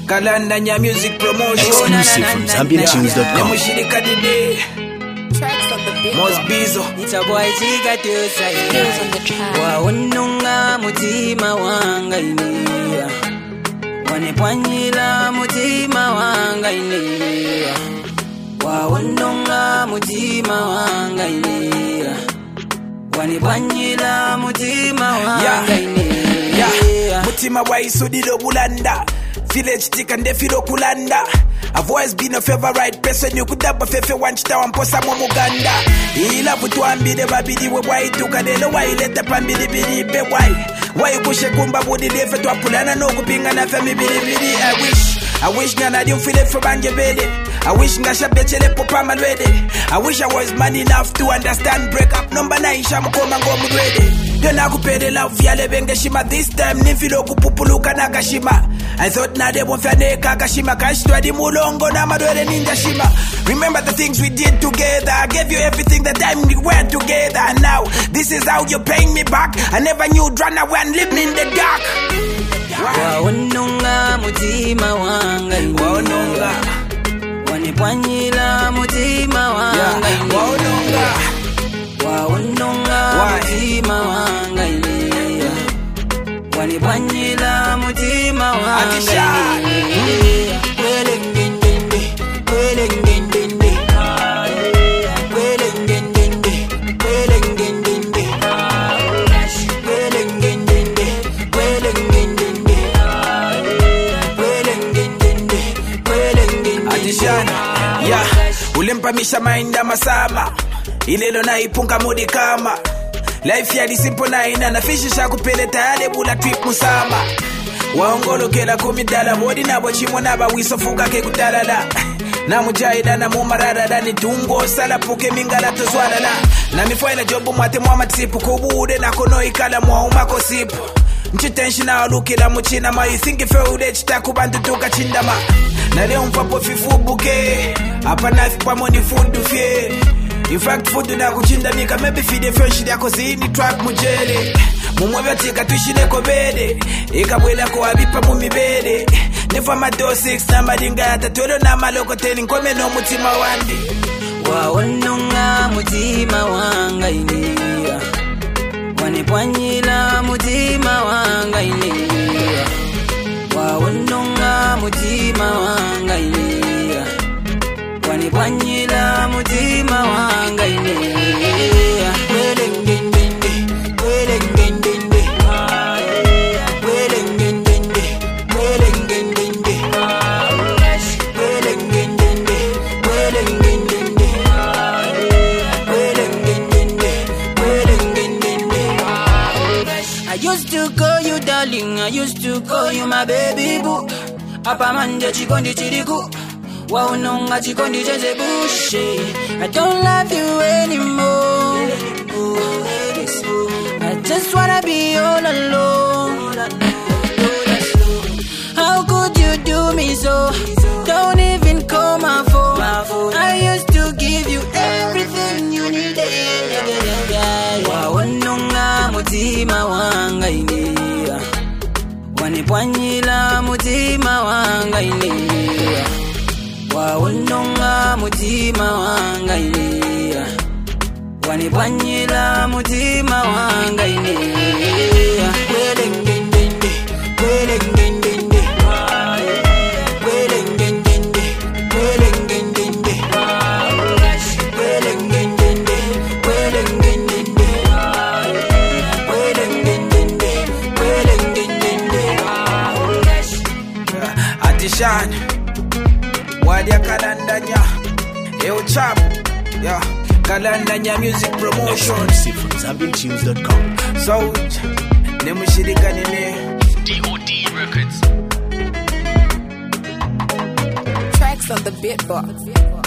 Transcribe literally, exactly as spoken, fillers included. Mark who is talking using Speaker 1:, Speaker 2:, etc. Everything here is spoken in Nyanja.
Speaker 1: Kalanda nya music promotion.
Speaker 2: Exclusive from Zambian Tunes dot com.
Speaker 1: Nemushirika today.
Speaker 3: Tracks on the beat.
Speaker 1: Most Bizo.
Speaker 4: It's a boy Chica to say.
Speaker 3: Skills on the track.
Speaker 4: Waununga mutima wanga inia. Wanepwanyila mutima wanga inia. Waununga mutima wanga inia. Wanepwanyila mutima wanga inia.
Speaker 1: Mutima wa isudilo bulanda. Village tika ndefilo kulanda. I've always been a favorite person. You could have a fefe one chita wamposa momuganda. Ila vutu ambide babidi we wai tukadelo wai lete pambidi bidi be wai. Wai kushe kumba budi lefe tu apulana no kupinga na femi bidi bidi. I wish, I wish ngana di mfile for banje bede. I wish ngasha bechele popa malwede. I wish I was man enough to understand break up number nine shamukoma ngomu dwede. Dona kupede love yale benge shima this time nifilo kupupuluka nakashima. I thought na de bonfane kakashima kashitwa di mulongo na madwele ninja shima. Remember the things we did together. I gave you everything the time we were together. And now this is how you're paying me back. I never knew you'd run away and live in the dark.
Speaker 4: Waununga mutima wanga inia.
Speaker 1: Waununga
Speaker 4: Wanepwanyila mutima wanga inia.
Speaker 1: Waununga
Speaker 4: Waununga mutima wanga inia. Wanepwanyila mutima wanga inia. Kwele ngendende, kwele ngendende. Kwele ngendende, kwele ngendende. Kwele ngendende, kwele ngendende. Kwele ngendende, kwele ngendende.
Speaker 1: Atishana, yeah. Ulempa misha mainda masama. Ilelo na ipunga mudi kama. Life ya di simple na ina na fishi shaku pele tayale bula trip musama. Waongolo kela kumidala wodi na bochimo na ba wiso fuka ke kudalala. Na mujahida na mumarada da ni tungo sala puke mingala tozwala na. Na mifoila jobu mwate mwama tsipu kubude na kono ikala mwa umako sipu. Nchitenshina alukila muchina ma you think ife ude chita kubantu tuka chindama. Na leo mfapo fifu buke. Hapa knife pamoni food fye. In fact food na kuchinda nika maybe feed fresh yako zini trap mujele. Mumwebya tika tushine ko bede. Ikabwela ko abipa mumibede. Never my door six na madinga yata tolo na maloko teni nkome no mutima wandi.
Speaker 4: Waununga mutima wanga inia. Wanepwanyila mutima wanga inia. Waununga mutima wanga inia. Wanepwanyila mutima wanga inia. Kwele ngendende, kwele ngendende. Kwele ngendende, kwele ngendende. Kwele ngendende, kwele ngendende. Kwele ngendende, kwele ngendende. I used to call you darling, I used to call you my baby boo. Apa manje chikondi chiriku. Waununga chikondi cheze bushe. I don't love you anymore. I just wanna be all alone. How could you do me so? Don't even call my phone. I used to give you everything you needed. Waununga mutima wanga inia. Wanepwanyila mutima wanga inia. Waununga mutima wanga inia. Wanepwanyila mutima wanga inia. Kwele ngendende, kwele ngendende. Kwele ngendende, kwele ngendende. Kwele ngendende, kwele ngendende. Kwele ngendende, kwele ngendende.
Speaker 1: Atishana. Wadia Kalanda nya. Yo chap. Yeah. Kalanda nya music promotion.
Speaker 2: Exclusive from Zambian Tunes dot com.
Speaker 1: So, nemushirika nene.
Speaker 2: D O D Records.
Speaker 3: Tracks on the beatbox.